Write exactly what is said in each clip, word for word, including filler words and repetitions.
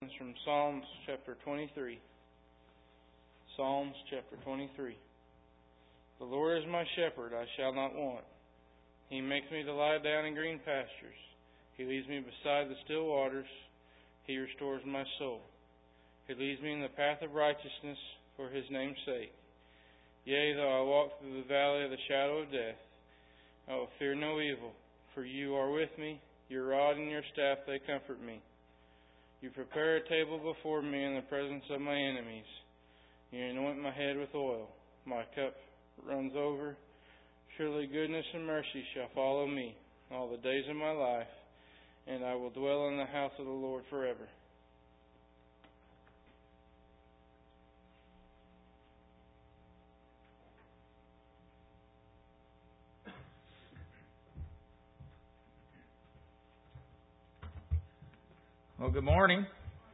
From Psalms chapter twenty-three. Psalms chapter twenty-three. The Lord is my shepherd, I shall not want. He makes me to lie down in green pastures. He leads me beside the still waters. He restores my soul. He leads me in the path of righteousness for His name's sake. Yea, though I walk through the valley of the shadow of death, I will fear no evil, for You are with me. Your rod and Your staff, they comfort me. You prepare a table before me in the presence of my enemies. You anoint my head with oil. My cup runs over. Surely goodness and mercy shall follow me all the days of my life, and I will dwell in the house of the Lord forever. Well, good morning.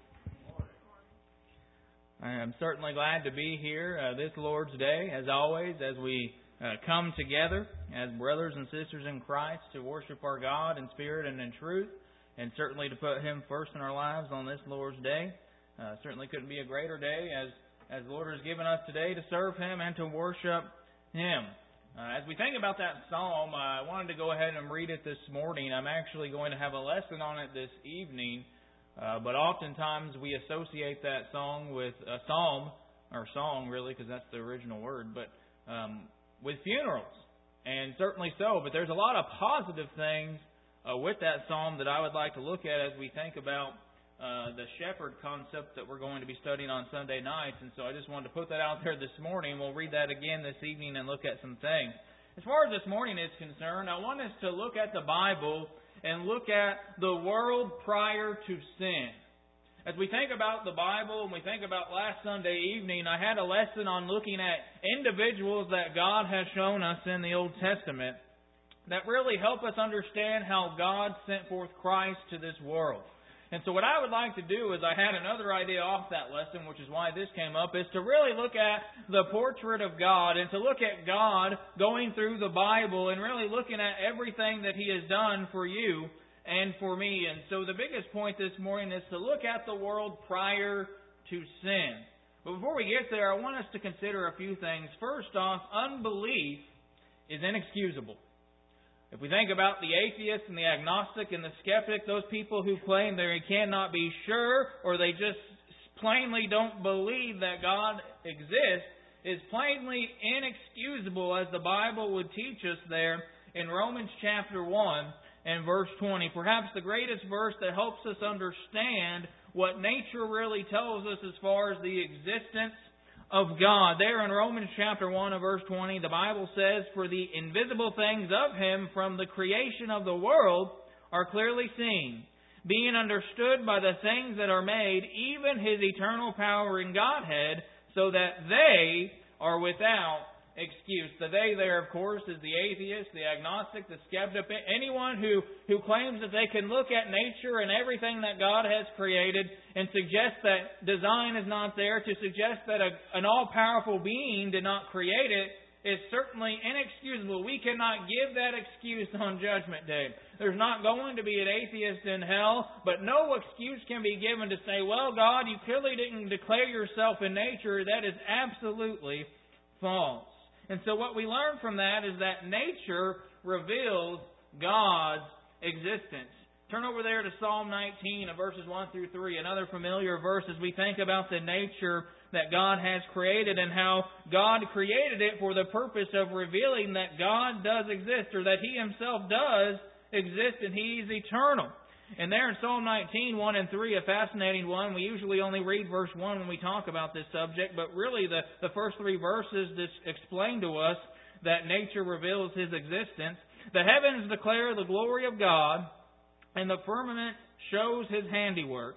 I am certainly glad to be here uh, this Lord's Day, as always, as we uh, come together as brothers and sisters in Christ to worship our God in spirit and in truth, and certainly to put Him first in our lives on this Lord's Day. Uh, certainly couldn't be a greater day as, as the Lord has given us today to serve Him and to worship Him. Uh, as we think about that psalm, I wanted to go ahead and read it this morning. I'm actually going to have a lesson on it this evening. Uh, but oftentimes we associate that song with a psalm, or song really, because that's the original word, but um, with funerals. And certainly so. But there's a lot of positive things uh, with that psalm that I would like to look at as we think about uh, the shepherd concept that we're going to be studying on Sunday nights. And so I just wanted to put that out there this morning. We'll read that again this evening and look at some things. As far as this morning is concerned, I want us to look at the Bible and look at the world prior to sin. As we think about the Bible and we think about last Sunday evening, I had a lesson on looking at individuals that God has shown us in the Old Testament that really help us understand how God sent forth Christ to this world. And so what I would like to do is, I had another idea off that lesson, which is why this came up, is to really look at the portrait of God and to look at God going through the Bible and really looking at everything that He has done for you and for me. And so the biggest point this morning is to look at the world prior to sin. But before we get there, I want us to consider a few things. First off, unbelief is inexcusable. If we think about the atheist and the agnostic and the skeptic, those people who claim they cannot be sure or they just plainly don't believe that God exists, is plainly inexcusable, as the Bible would teach us there in Romans chapter one and verse twenty. Perhaps the greatest verse that helps us understand what nature really tells us as far as the existence of God. There in Romans chapter one and verse twenty, the Bible says, "For the invisible things of Him from the creation of the world are clearly seen, being understood by the things that are made, even His eternal power in Godhead, so that they are without excuse." The they there, of course, is the atheist, the agnostic, the skeptic, anyone who, who claims that they can look at nature and everything that God has created and suggest that design is not there, to suggest that a, an all-powerful being did not create it, is certainly inexcusable. We cannot give that excuse on Judgment Day. There's not going to be an atheist in hell, but no excuse can be given to say, well, God, you clearly didn't declare yourself in nature. That is absolutely false. And so what we learn from that is that nature reveals God's existence. Turn over there to Psalm nineteen, verses one through three, another familiar verse as we think about the nature that God has created and how God created it for the purpose of revealing that God does exist, or that He Himself does exist and He's eternal. And there in Psalm nineteen, one and three, a fascinating one. We usually only read verse one when we talk about this subject, but really the, the first three verses just explain to us that nature reveals His existence. The heavens declare the glory of God, and the firmament shows His handiwork.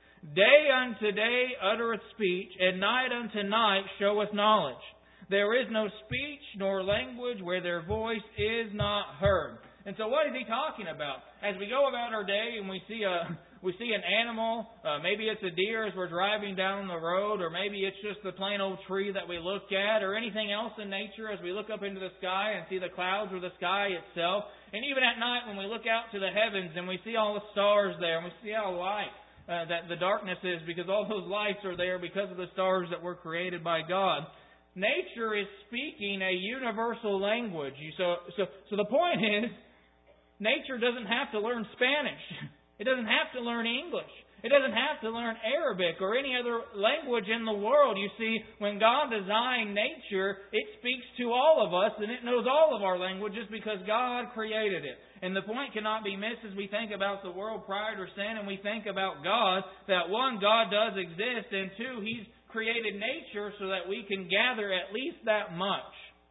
Day unto day uttereth speech, and night unto night showeth knowledge. There is no speech nor language where their voice is not heard. And so what is he talking about? As we go about our day and we see a we see an animal, uh, maybe it's a deer as we're driving down the road, or maybe it's just the plain old tree that we look at, or anything else in nature as we look up into the sky and see the clouds or the sky itself. And even at night when we look out to the heavens and we see all the stars there and we see all the light uh, that the darkness is, because all those lights are there because of the stars that were created by God. Nature is speaking a universal language. So, so, so the point is, nature doesn't have to learn Spanish. It doesn't have to learn English. It doesn't have to learn Arabic or any other language in the world. You see, when God designed nature, it speaks to all of us, and it knows all of our languages because God created it. And the point cannot be missed as we think about the world prior to sin and we think about God, that one, God does exist, and two, He's created nature so that we can gather at least that much.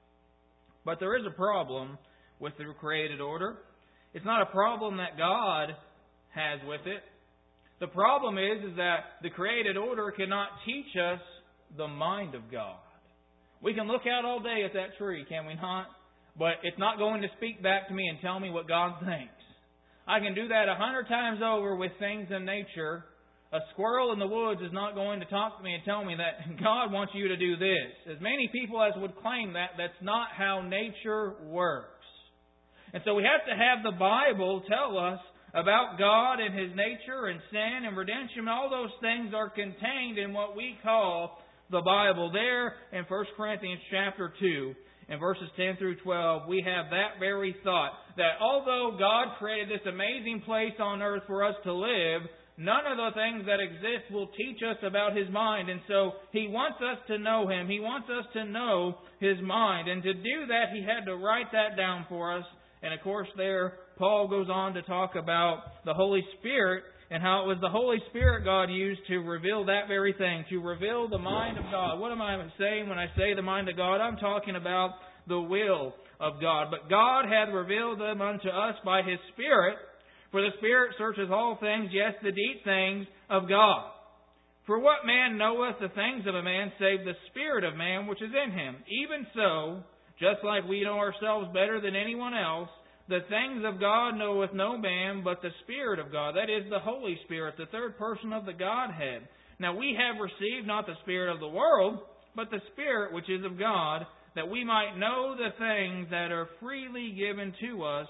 But there is a problem with the created order. It's not a problem that God has with it. The problem is, is that the created order cannot teach us the mind of God. We can look out all day at that tree, can we not? But it's not going to speak back to me and tell me what God thinks. I can do that a hundred times over with things in nature. A squirrel in the woods is not going to talk to me and tell me that God wants you to do this. As many people as would claim that, that's not how nature works. And so we have to have the Bible tell us about God and His nature and sin and redemption. All those things are contained in what we call the Bible. There in First Corinthians chapter two, in verses ten through twelve, we have that very thought, that although God created this amazing place on earth for us to live, none of the things that exist will teach us about His mind. And so He wants us to know Him. He wants us to know His mind. And to do that, He had to write that down for us. And of course there, Paul goes on to talk about the Holy Spirit and how it was the Holy Spirit God used to reveal that very thing, to reveal the mind of God. What am I saying when I say the mind of God? I'm talking about the will of God. But God hath revealed them unto us by His Spirit, for the Spirit searches all things, yes, the deep things of God. For what man knoweth the things of a man, save the Spirit of man which is in him? Even so, just like we know ourselves better than anyone else, the things of God knoweth no man but the Spirit of God. That is the Holy Spirit, the third person of the Godhead. Now we have received not the Spirit of the world, but the Spirit which is of God, that we might know the things that are freely given to us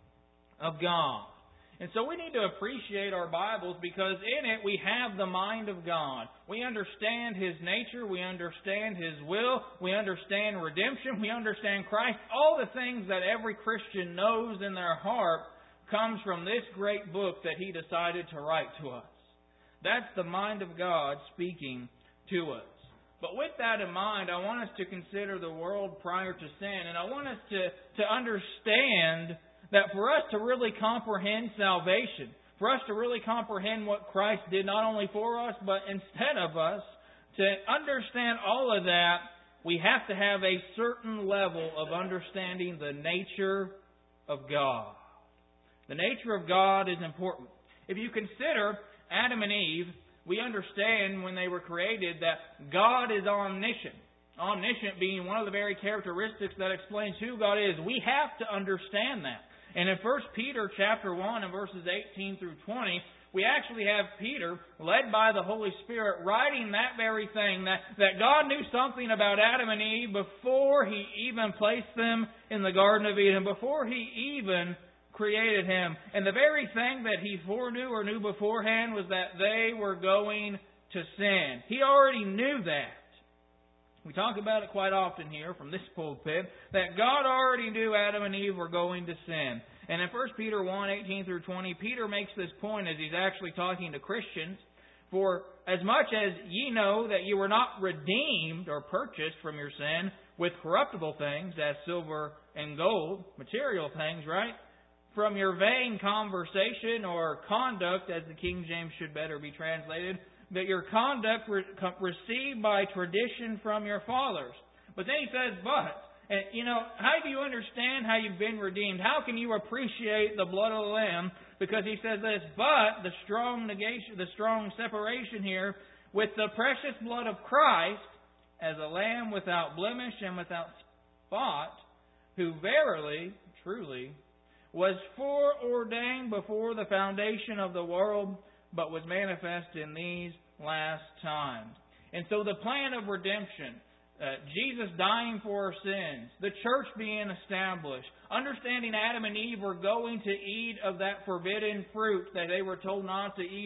of God. And so we need to appreciate our Bibles, because in it we have the mind of God. We understand His nature. We understand His will. We understand redemption. We understand Christ. All the things that every Christian knows in their heart comes from this great book that He decided to write to us. That's the mind of God speaking to us. But with that in mind, I want us to consider the world prior to sin. And I want us to, to understand that for us to really comprehend salvation, for us to really comprehend what Christ did not only for us, but instead of us, to understand all of that, we have to have a certain level of understanding the nature of God. The nature of God is important. If you consider Adam and Eve, we understand when they were created that God is omniscient. Omniscient being one of the very characteristics that explains who God is. We have to understand that. And in First Peter chapter one and verses eighteen through twenty, we actually have Peter, led by the Holy Spirit, writing that very thing, that, that God knew something about Adam and Eve before He even placed them in the Garden of Eden, before He even created him. And the very thing that He foreknew or knew beforehand was that they were going to sin. He already knew that. We talk about it quite often here from this pulpit, that God already knew Adam and Eve were going to sin. And in First Peter one, eighteen through twenty, Peter makes this point as he's actually talking to Christians. For as much as ye know that you were not redeemed or purchased from your sin with corruptible things, as silver and gold, material things, right? From your vain conversation or conduct, as the King James should better be translated, that your conduct re- received by tradition from your fathers. But then he says, but, and you know, how do you understand how you've been redeemed? How can you appreciate the blood of the Lamb? Because he says this, but the strong negation, the strong separation here, with the precious blood of Christ, as a lamb without blemish and without spot, who verily, truly, was foreordained before the foundation of the world, but was manifest in these last times. And so the plan of redemption, uh, Jesus dying for our sins, the church being established, understanding Adam and Eve were going to eat of that forbidden fruit that they were told not to eat of,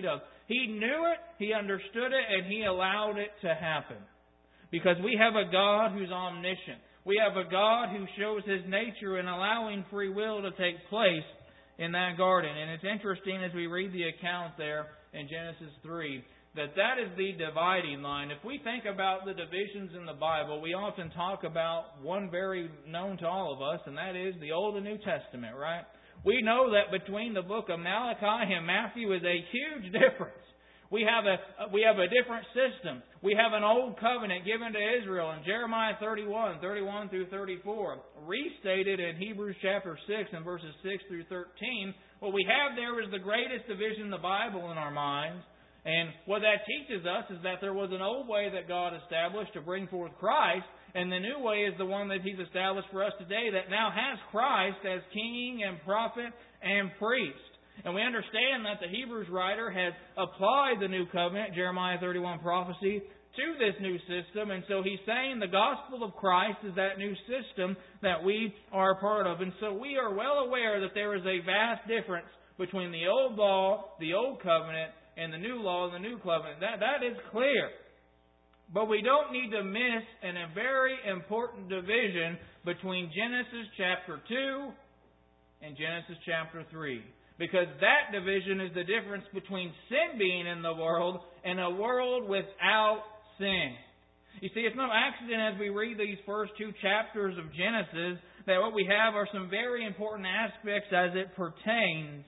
He knew it, He understood it, and He allowed it to happen. Because we have a God who's omniscient. We have a God who shows His nature in allowing free will to take place in that garden. And it's interesting as we read the account there in Genesis three, that that is the dividing line. If we think about the divisions in the Bible, we often talk about one very known to all of us, and that is the Old and New Testament, right? We know that between the book of Malachi and Matthew is a huge difference. We have a we have a different system. We have an old covenant given to Israel in Jeremiah thirty-one, thirty-one through thirty-four, restated in Hebrews chapter six and verses six through thirteen. What we have there is the greatest division in the Bible in our minds. And what that teaches us is that there was an old way that God established to bring forth Christ, and the new way is the one that He's established for us today that now has Christ as King and prophet and priest. And we understand that the Hebrews writer has applied the new covenant, Jeremiah thirty-one prophecy, to this new system. And so he's saying the gospel of Christ is that new system that we are a part of. And so we are well aware that there is a vast difference between the old law, the old covenant, and the new law and the new covenant. That, that is clear. But we don't need to miss an, a very important division between Genesis chapter two and Genesis chapter three. Because that division is the difference between sin being in the world and a world without sin. You see, it's no accident as we read these first two chapters of Genesis that what we have are some very important aspects as it pertains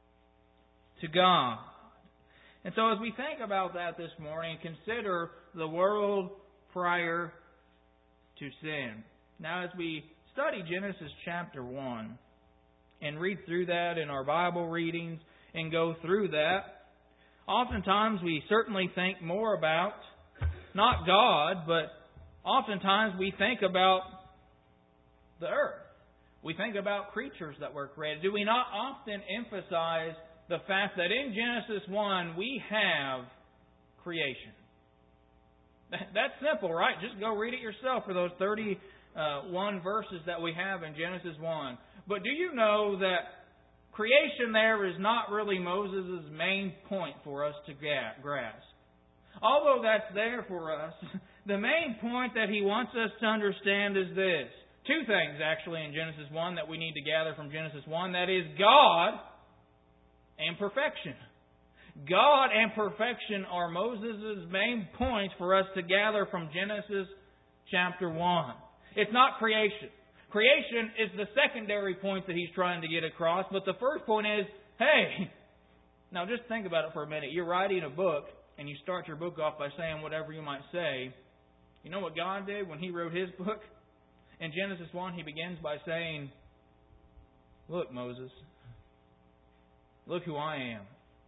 to God. And so as we think about that this morning, consider the world prior to sin. Now as we study Genesis chapter one, and read through that in our Bible readings and go through that, oftentimes we certainly think more about, not God, but oftentimes we think about the earth. We think about creatures that were created. Do we not often emphasize the fact that in Genesis one we have creation? That's simple, right? Just go read it yourself for those thirty-one verses that we have in Genesis one. But do you know that creation there is not really Moses' main point for us to grasp? Although that's there for us, the main point that he wants us to understand is this. Two things actually in Genesis one that we need to gather from Genesis one. That is God and perfection. God and perfection are Moses' main points for us to gather from Genesis chapter one. It's not creation. Creation is the secondary point that he's trying to get across, but the first point is, hey, now just think about it for a minute. You're writing a book, and you start your book off by saying whatever you might say. You know what God did when He wrote His book? In Genesis one, He begins by saying, look, Moses, look who I am.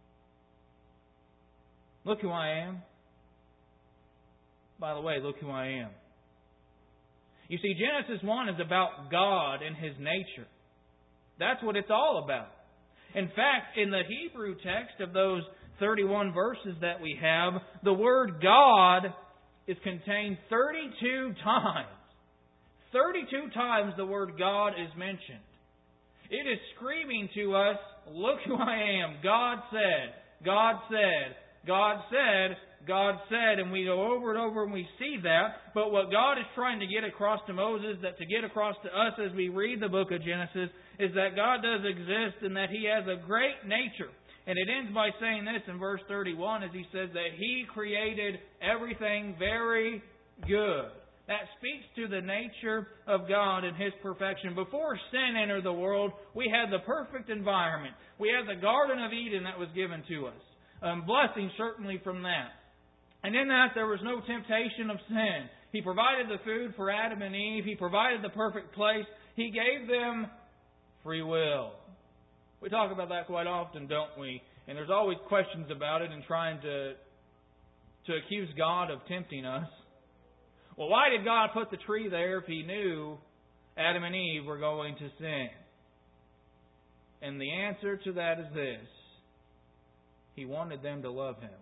Look who I am. By the way, look who I am. You see, Genesis one is about God and His nature. That's what it's all about. In fact, in the Hebrew text of those thirty-one verses that we have, the word God is contained thirty-two times. thirty-two times the word God is mentioned. It is screaming to us, look who I am. God said, God said, God said, God said, and we go over and over and we see that. But what God is trying to get across to Moses, that to get across to us as we read the book of Genesis, is that God does exist and that He has a great nature. And it ends by saying this in verse thirty-one as He says that He created everything very good. That speaks to the nature of God and His perfection. Before sin entered the world, we had the perfect environment. We had the Garden of Eden that was given to us. Um, blessing certainly from that. And in that there was no temptation of sin. He provided the food for Adam and Eve. He provided the perfect place. He gave them free will. We talk about that quite often, don't we? And there's always questions about it and trying to, to accuse God of tempting us. Well, why did God put the tree there if He knew Adam and Eve were going to sin? And the answer to that is this. He wanted them to love Him.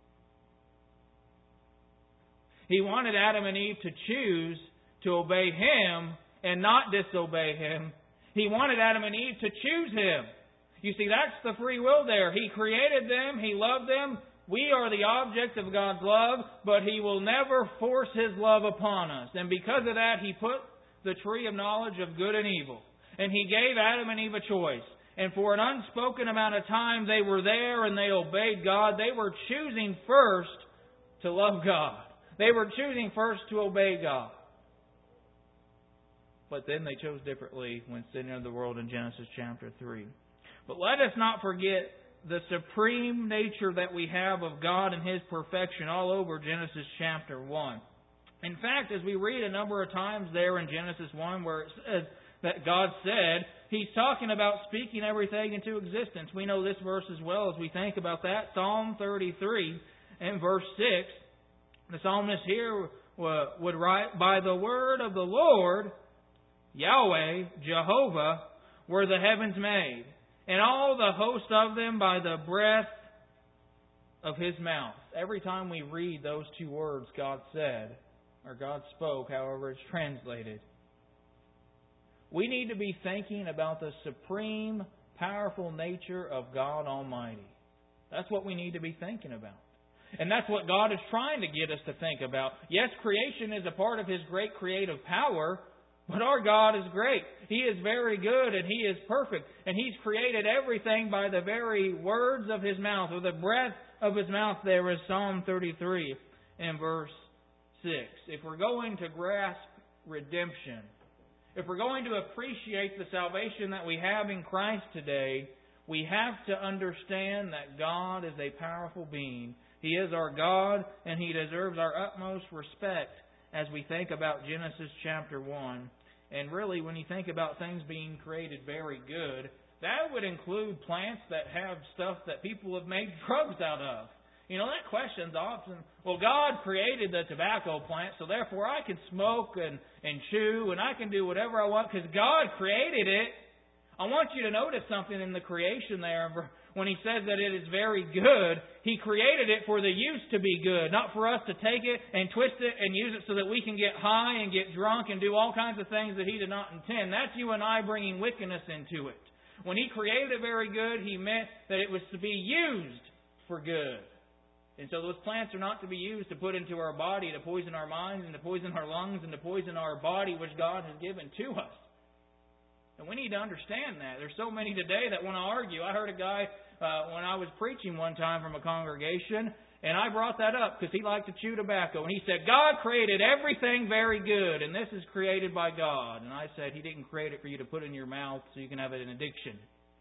He wanted Adam and Eve to choose to obey Him and not disobey Him. He wanted Adam and Eve to choose Him. You see, that's the free will there. He created them. He loved them. We are the object of God's love, but He will never force His love upon us. And because of that, He put the tree of knowledge of good and evil. And He gave Adam and Eve a choice. And for an unspoken amount of time, they were there and they obeyed God. They were choosing first to love God. They were choosing first to obey God. But then they chose differently when sin entered the world in Genesis chapter three. But let us not forget the supreme nature that we have of God and His perfection all over Genesis chapter one. In fact, as we read a number of times there in Genesis one where it says that God said, He's talking about speaking everything into existence. We know this verse as well as we think about that. Psalm thirty-three and verse six. The psalmist here would write, by the word of the Lord, Yahweh, Jehovah, were the heavens made, and all the host of them by the breath of His mouth. Every time we read those two words, God said, or God spoke, however it's translated, we need to be thinking about the supreme, powerful nature of God Almighty. That's what we need to be thinking about. And that's what God is trying to get us to think about. Yes, creation is a part of His great creative power, but our God is great. He is very good and He is perfect. And He's created everything by the very words of His mouth, or the breath of His mouth. There is Psalm thirty-three and verse six. If we're going to grasp redemption, if we're going to appreciate the salvation that we have in Christ today, we have to understand that God is a powerful being. He is our God, and He deserves our utmost respect as we think about Genesis chapter one. And really, when you think about things being created very good, that would include plants that have stuff that people have made drugs out of. You know, that question's often, well, God created the tobacco plant, so therefore I can smoke and, and chew and I can do whatever I want because God created it. I want you to notice something in the creation there. When He says that it is very good, He created it for the use to be good, not for us to take it and twist it and use it so that we can get high and get drunk and do all kinds of things that He did not intend. That's you and I bringing wickedness into it. When He created it very good, He meant that it was to be used for good. And so those plants are not to be used to put into our body, to poison our minds and to poison our lungs and to poison our body, which God has given to us. And we need to understand that. There's so many today that want to argue. I heard a guy uh, when I was preaching one time from a congregation, and I brought that up because he liked to chew tobacco. And he said, God created everything very good, and this is created by God. And I said, He didn't create it for you to put in your mouth so you can have an addiction.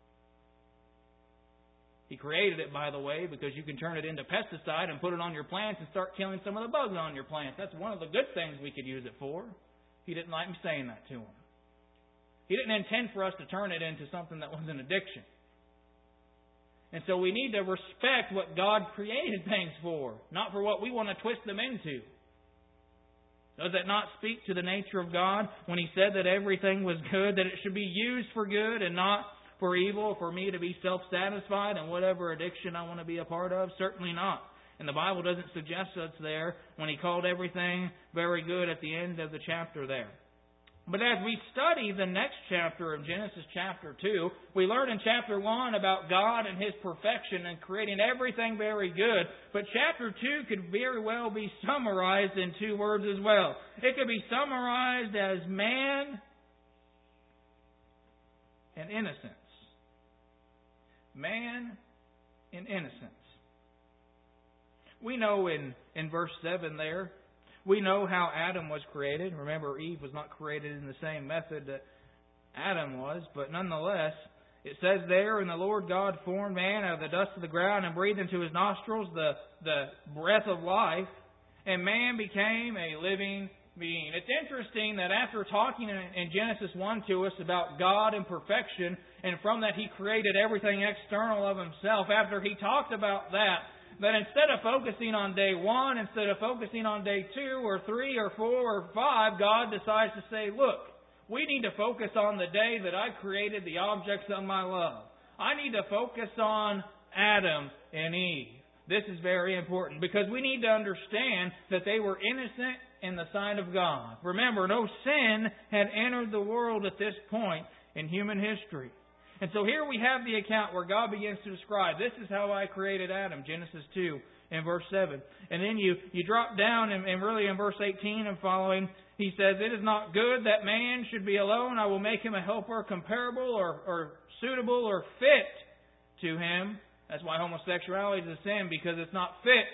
He created it, by the way, because you can turn it into pesticide and put it on your plants and start killing some of the bugs on your plants. That's one of the good things we could use it for. He didn't like me saying that to him. He didn't intend for us to turn it into something that was an addiction. And so we need to respect what God created things for, not for what we want to twist them into. Does that not speak to the nature of God when He said that everything was good, that it should be used for good and not for evil, for me to be self-satisfied in whatever addiction I want to be a part of? Certainly not. And the Bible doesn't suggest us there when He called everything very good at the end of the chapter there. But as we study the next chapter of Genesis chapter two, we learn in chapter one about God and His perfection and creating everything very good. But chapter two could very well be summarized in two words as well. It could be summarized as man and innocence. Man and innocence. We know in, in verse seven there, we know how Adam was created. Remember, Eve was not created in the same method that Adam was, but nonetheless, it says there, and the Lord God formed man out of the dust of the ground and breathed into his nostrils the, the breath of life, and man became a living being. It's interesting that after talking in, in Genesis one to us about God and perfection, and from that He created everything external of Himself, after He talked about that, that instead of focusing on day one, instead of focusing on day two or three or four or five, God decides to say, look, we need to focus on the day that I created the objects of my love. I need to focus on Adam and Eve. This is very important because we need to understand that they were innocent in the sight of God. Remember, no sin had entered the world at this point in human history. And so here we have the account where God begins to describe, this is how I created Adam, Genesis two in verse seven. And then you, you drop down and, and really in verse eighteen and following, he says, "It is not good that man should be alone. I will make him a helper comparable or, or suitable or fit to him." That's why homosexuality is a sin, because it's not fit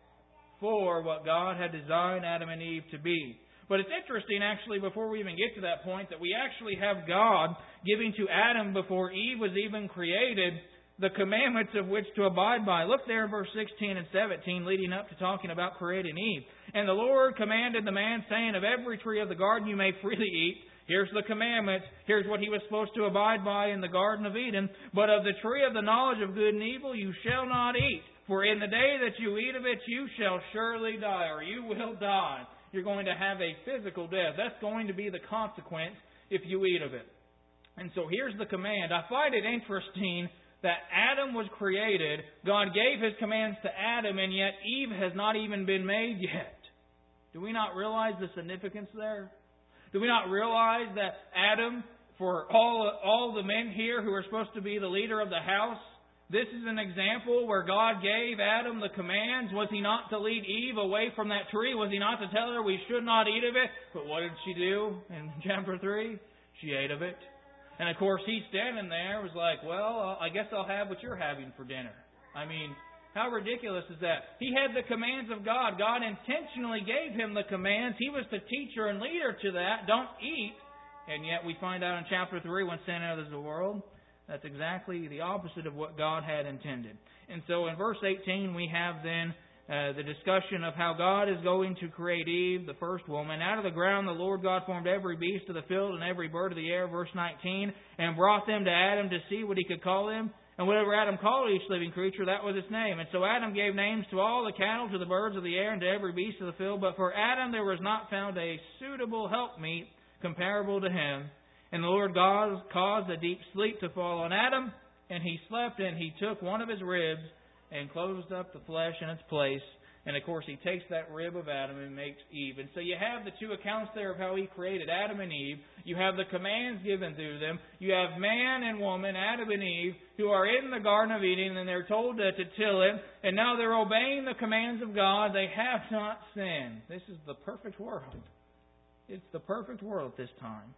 for what God had designed Adam and Eve to be. But it's interesting, actually, before we even get to that point, that we actually have God giving to Adam before Eve was even created the commandments of which to abide by. Look there in verse sixteen and seventeen, leading up to talking about creating Eve. "And the Lord commanded the man, saying, Of every tree of the garden you may freely eat." Here's the commandments. Here's what he was supposed to abide by in the Garden of Eden. "But of the tree of the knowledge of good and evil you shall not eat. For in the day that you eat of it, you shall surely die," or you will die. You're going to have a physical death. That's going to be the consequence if you eat of it. And so here's the command. I find it interesting that Adam was created. God gave His commands to Adam, and yet Eve has not even been made yet. Do we not realize the significance there? Do we not realize that Adam, for all, all the men here who are supposed to be the leader of the house, this is an example where God gave Adam the commands. Was He not to lead Eve away from that tree? Was He not to tell her we should not eat of it? But what did she do in chapter three? She ate of it. And of course, he's standing there, was like, "Well, I guess I'll have what you're having for dinner." I mean, how ridiculous is that? He had the commands of God. God intentionally gave him the commands. He was the teacher and leader to that. Don't eat. And yet we find out in chapter three, when sin enters the world, that's exactly the opposite of what God had intended. And so in verse eighteen, we have then uh, the discussion of how God is going to create Eve, the first woman. "Out of the ground the Lord God formed every beast of the field and every bird of the air," verse nineteen, "and brought them to Adam to see what he could call them. And whatever Adam called each living creature, that was its name. And so Adam gave names to all the cattle, to the birds of the air, and to every beast of the field. But for Adam there was not found a suitable helpmeet comparable to him. And the Lord God caused a deep sleep to fall on Adam, and he slept, and he took one of his ribs and closed up the flesh in its place." And of course, he takes that rib of Adam and makes Eve. And so you have the two accounts there of how he created Adam and Eve. You have the commands given to them. You have man and woman, Adam and Eve, who are in the Garden of Eden, and they're told to, to till it. And now they're obeying the commands of God. They have not sinned. This is the perfect world. It's the perfect world at this time.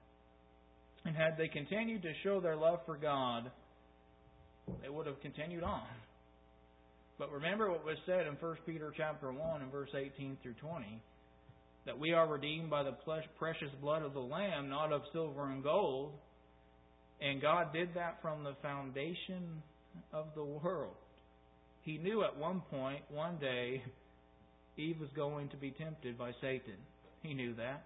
And had they continued to show their love for God, they would have continued on. But remember what was said in First Peter chapter one and verse eighteen through twenty, that we are redeemed by the precious blood of the Lamb, not of silver and gold. And God did that from the foundation of the world. He knew at one point, one day, Eve was going to be tempted by Satan. He knew that.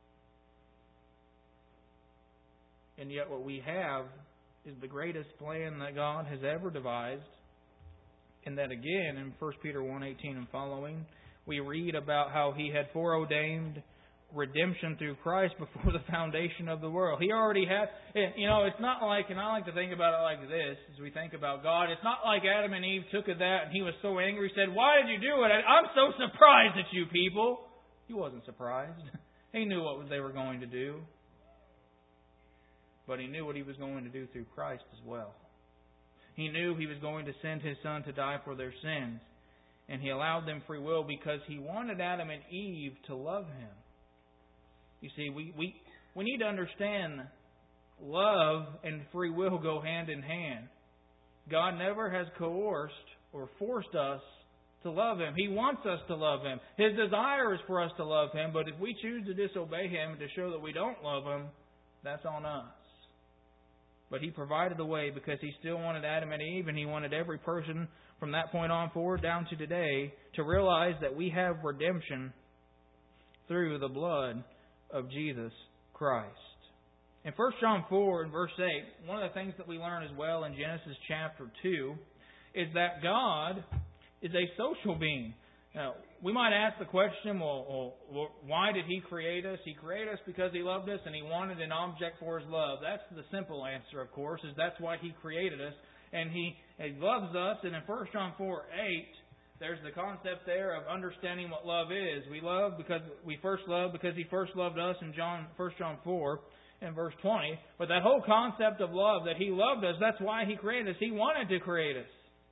And yet what we have is the greatest plan that God has ever devised. And that again, in First Peter one eighteen and following, we read about how He had foreordained redemption through Christ before the foundation of the world. He already had, you know, it's not like, and I like to think about it like this, as we think about God, it's not like Adam and Eve took of that and He was so angry, He said, "Why did you do it? I'm so surprised at you people." He wasn't surprised. He knew what they were going to do. But He knew what He was going to do through Christ as well. He knew He was going to send His Son to die for their sins. And He allowed them free will because He wanted Adam and Eve to love Him. You see, we, we, we need to understand love and free will go hand in hand. God never has coerced or forced us to love Him. He wants us to love Him. His desire is for us to love Him, but if we choose to disobey Him and to show that we don't love Him, that's on us. But He provided the way because He still wanted Adam and Eve, and He wanted every person from that point on forward down to today to realize that we have redemption through the blood of Jesus Christ. In First John four and verse eight, one of the things that we learn as well in Genesis chapter two is that God is a social being. Now, we might ask the question, well, well, why did He create us? He created us because He loved us and He wanted an object for His love. That's the simple answer, of course, is that's why He created us. And He, he loves us. And in First John four eight, there's the concept there of understanding what love is. We love because we first love because He first loved us in John First John four and verse twenty. But that whole concept of love, that He loved us, that's why He created us. He wanted to create us.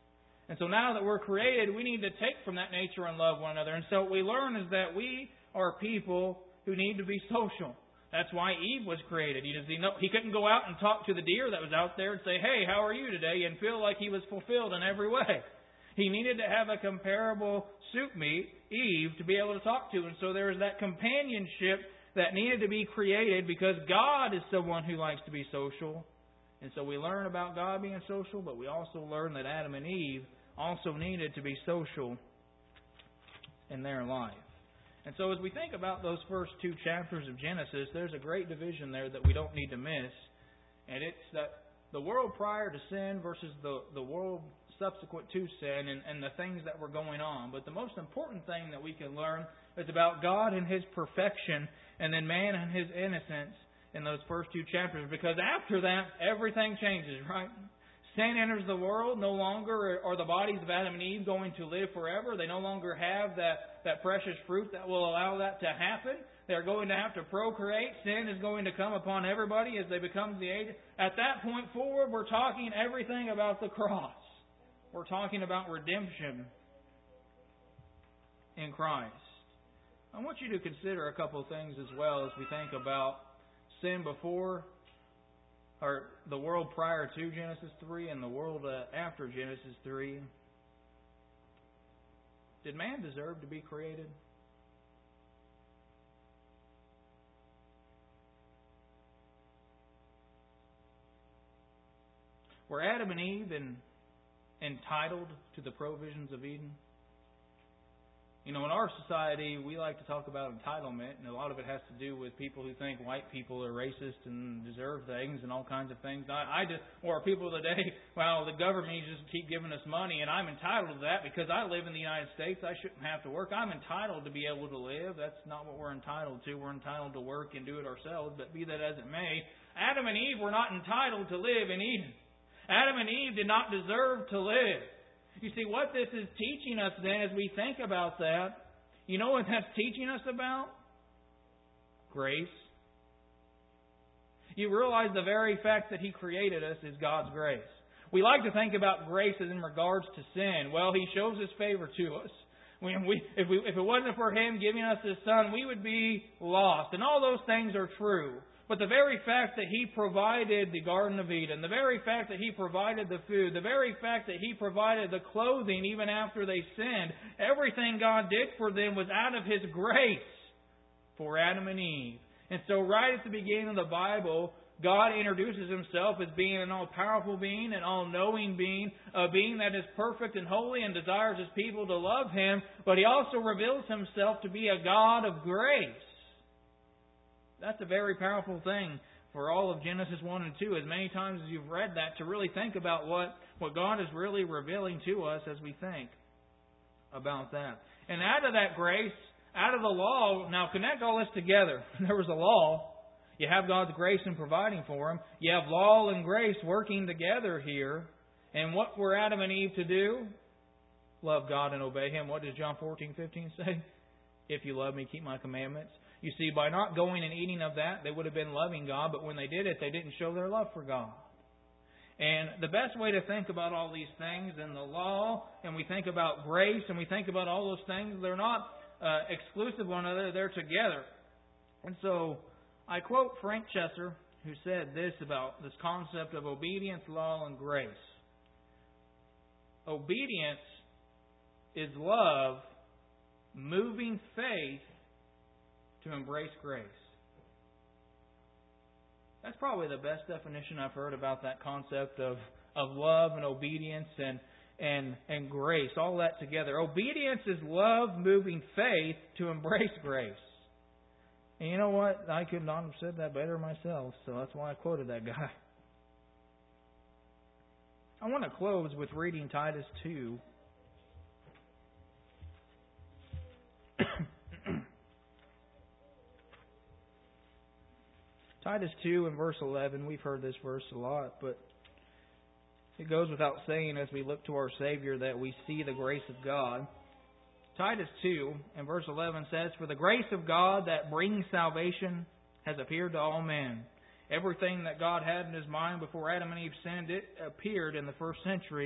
And so now that we're created, we need to take from that nature and love one another. And so what we learn is that we are people who need to be social. That's why Eve was created. He, does, he, know, he couldn't go out and talk to the deer that was out there and say, hey, how are you today? And feel like he was fulfilled in every way. He needed to have a comparable soup meat, Eve, to be able to talk to. And so there is that companionship that needed to be created because God is someone who likes to be social. And so we learn about God being social, but we also learn that Adam and Eve also needed to be social in their life. And so as we think about those first two chapters of Genesis, there's a great division there that we don't need to miss. And it's that the world prior to sin versus the, the world subsequent to sin and, and the things that were going on. But the most important thing that we can learn is about God and His perfection and then man and his innocence in those first two chapters. Because after that, everything changes, right? Sin enters the world. No longer are the bodies of Adam and Eve going to live forever. They no longer have that, that precious fruit that will allow that to happen. They're going to have to procreate. Sin is going to come upon everybody as they become the age. At that point forward, we're talking everything about the cross. We're talking about redemption in Christ. I want you to consider a couple of things as well as we think about sin before, or the world prior to Genesis three and the world uh, after Genesis three. Did man deserve to be created? Were Adam and Eve in, entitled to the provisions of Eden? You know, in our society, we like to talk about entitlement, and a lot of it has to do with people who think white people are racist and deserve things and all kinds of things. I, I just, or people today, well, the government just keep giving us money, and I'm entitled to that because I live in the United States. I shouldn't have to work. I'm entitled to be able to live. That's not what we're entitled to. We're entitled to work and do it ourselves. But be that as it may, Adam and Eve were not entitled to live in Eden. Adam and Eve did not deserve to live. You see, what this is teaching us then as we think about that, you know what that's teaching us about? Grace. You realize the very fact that He created us is God's grace. We like to think about grace as in regards to sin. Well, He shows His favor to us. When we, if, we, if it wasn't for Him giving us His Son, we would be lost. And all those things are true. But the very fact that He provided the Garden of Eden, the very fact that He provided the food, the very fact that He provided the clothing even after they sinned, everything God did for them was out of His grace for Adam and Eve. And so right at the beginning of the Bible, God introduces Himself as being an all-powerful being, an all-knowing being, a being that is perfect and holy and desires His people to love Him. But He also reveals Himself to be a God of grace. That's a very powerful thing for all of Genesis one and two, as many times as you've read that, to really think about what, what God is really revealing to us as we think about that. And out of that grace, out of the law, now connect all this together. There was a law. You have God's grace in providing for Him. You have law and grace working together here. And what were Adam and Eve to do? Love God and obey Him. What does John fourteen fifteen say? If you love me, keep my commandments. You see, by not going and eating of that, they would have been loving God, but when they did it, they didn't show their love for God. And the best way to think about all these things in the law, and we think about grace, and we think about all those things, they're not uh, exclusive one another, they're together. And so, I quote Frank Chesser, who said this about this concept of obedience, law, and grace. Obedience is love moving faith to embrace grace. That's probably the best definition I've heard about that concept of, of love and obedience and, and, and grace, all that together. Obedience is love moving faith to embrace grace. And you know what? I could not have said that better myself, so that's why I quoted that guy. I want to close with reading Titus two. Titus two and verse eleven, we've heard this verse a lot, but it goes without saying as we look to our Savior that we see the grace of God. Titus two and verse eleven says, "For the grace of God that brings salvation has appeared to all men." Everything that God had in His mind before Adam and Eve sinned, it appeared in the first century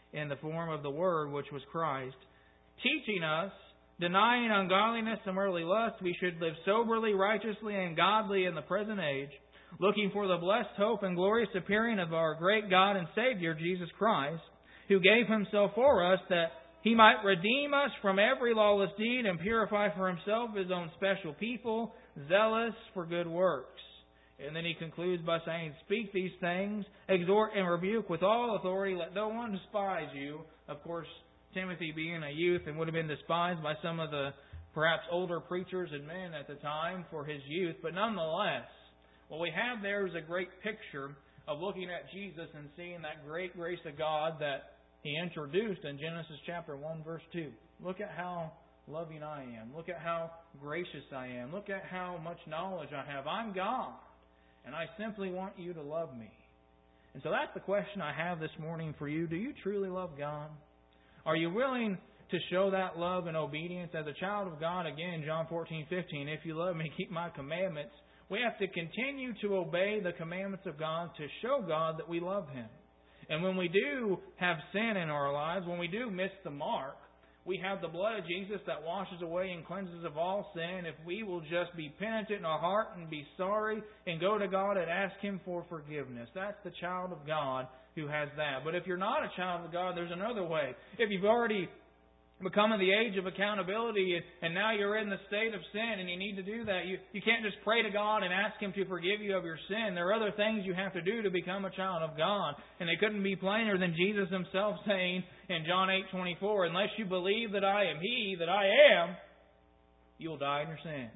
in the form of the Word, which was Christ, teaching us, denying ungodliness and worldly lust, we should live soberly, righteously, and godly in the present age, looking for the blessed hope and glorious appearing of our great God and Savior, Jesus Christ, who gave Himself for us that He might redeem us from every lawless deed and purify for Himself His own special people, zealous for good works. And then he concludes by saying, speak these things, exhort and rebuke with all authority, let no one despise you. Of course, Timothy being a youth and would have been despised by some of the perhaps older preachers and men at the time for his youth. But nonetheless, what we have there is a great picture of looking at Jesus and seeing that great grace of God that He introduced in Genesis chapter one, verse two. Look at how loving I am. Look at how gracious I am. Look at how much knowledge I have. I'm God, and I simply want you to love me. And so that's the question I have this morning for you. Do you truly love God? Are you willing to show that love and obedience as a child of God? Again, John fourteen fifteen, if you love me, keep my commandments. We have to continue to obey the commandments of God to show God that we love Him. And when we do have sin in our lives, when we do miss the mark, we have the blood of Jesus that washes away and cleanses of all sin. If we will just be penitent in our heart and be sorry and go to God and ask Him for forgiveness. That's the child of God who has that. But if you're not a child of God, there's another way. If you've already become in the age of accountability and, and now you're in the state of sin and you need to do that, you, you can't just pray to God and ask Him to forgive you of your sin. There are other things you have to do to become a child of God. And it couldn't be plainer than Jesus Himself saying in John eight twenty-four, unless you believe that I am He, that I am, you will die in your sins.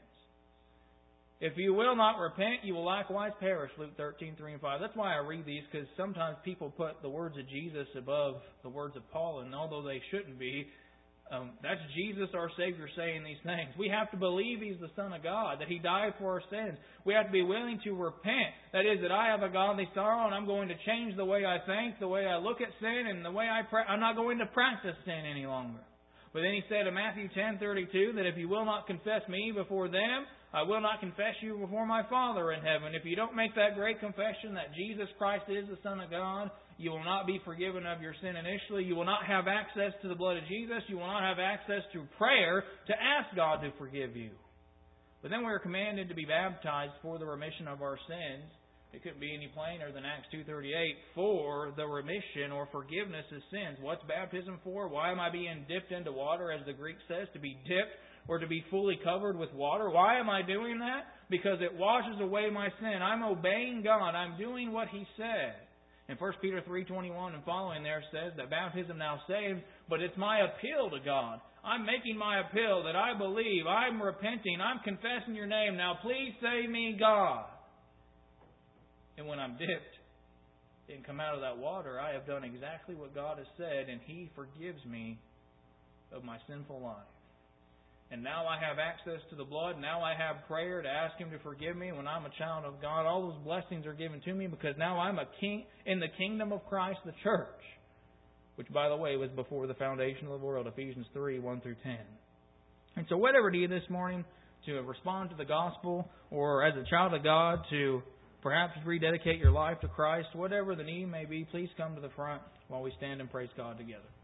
If you will not repent, you will likewise perish. Luke thirteen, three and five. That's why I read these, because sometimes people put the words of Jesus above the words of Paul, and although they shouldn't be, um, that's Jesus, our Savior, saying these things. We have to believe He's the Son of God, that He died for our sins. We have to be willing to repent. That is, that I have a godly sorrow, and I'm going to change the way I think, the way I look at sin, and the way I pra- I'm not going to practice sin any longer. But then He said in Matthew ten thirty-two that if you will not confess Me before them, I will not confess you before my Father in heaven. If you don't make that great confession that Jesus Christ is the Son of God, you will not be forgiven of your sin initially. You will not have access to the blood of Jesus. You will not have access through prayer to ask God to forgive you. But then we are commanded to be baptized for the remission of our sins. It couldn't be any plainer than Acts two thirty-eight, for the remission or forgiveness of sins. What's baptism for? Why am I being dipped into water, as the Greek says, to be dipped or to be fully covered with water? Why am I doing that? Because it washes away my sin. I'm obeying God. I'm doing what He said. And First Peter three twenty-one and following there says that baptism now saves, but it's my appeal to God. I'm making my appeal that I believe, I'm repenting, I'm confessing Your name. Now please save me, God. And when I'm dipped and come out of that water, I have done exactly what God has said, and He forgives me of my sinful life. And now I have access to the blood. Now I have prayer to ask Him to forgive me when I'm a child of God. All those blessings are given to me because now I'm a king in the kingdom of Christ, the church. Which, by the way, was before the foundation of the world, Ephesians three, one through ten. And so whatever do you this morning to respond to the gospel, or as a child of God to perhaps rededicate your life to Christ, whatever the need may be, please come to the front while we stand and praise God together.